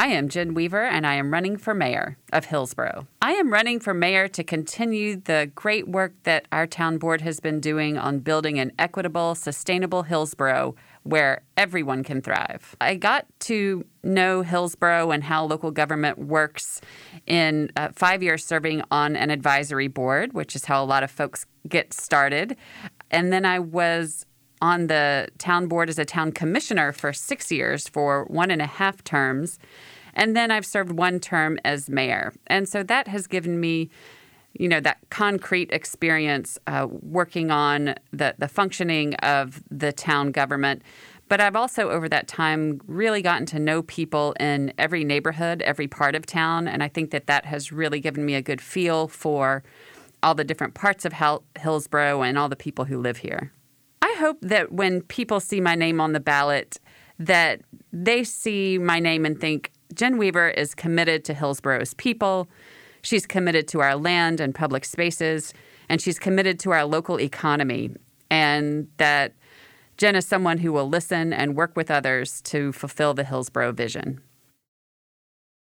I am Jen Weaver, and I am running for mayor of Hillsborough. I am running for mayor to continue the great work that our town board has been doing on building an equitable, sustainable Hillsborough where everyone can thrive. I got to know Hillsborough and how local government works in 5 years serving on an advisory board, which is how a lot of folks get started. And then I was on the town board as a town commissioner for 6 years for 1.5 terms. And then I've served 1 term as mayor. And so that has given me, that concrete experience working on the functioning of the town government. But I've also, over that time, really gotten to know people in every neighborhood, every part of town. And I think that has really given me a good feel for all the different parts of Hillsborough and all the people who live here. I hope that when people see my name on the ballot, that they see my name and think, Jen Weaver is committed to Hillsborough's people. She's committed to our land and public spaces, and she's committed to our local economy, and that Jen is someone who will listen and work with others to fulfill the Hillsborough vision.